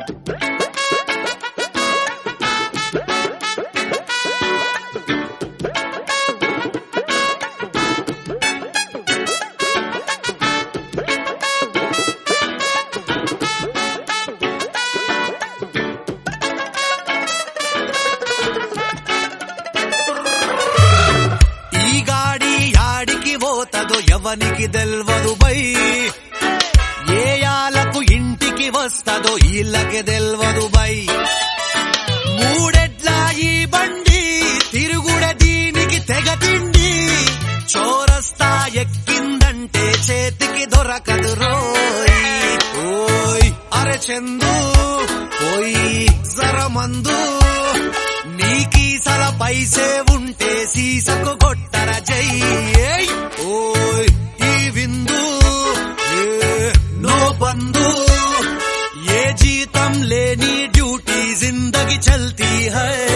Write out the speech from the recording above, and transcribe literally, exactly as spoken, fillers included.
ఎవనికి తెల్వదు బై, ఏ యాలకు ఇంటికి వస్తదో ఈళ్ళకి తెల్వదు బై. మూడెడ్ల ఈ బండి తిరుగుడ దీనికి తెగ తిండి, చోరస్తా ఎక్కిందంటే చేతికి దొరకదు రోయ్. ఓయ్ అరే చందు పోయి జరమందు, నీకీసల పైసే ఉంటే సీసకు కొట్టర జై. ఓయ్ ఈ విందు నో బందు, ఏ జీతం లేని డ్యూటీ జిందగీ చల్తీ హై.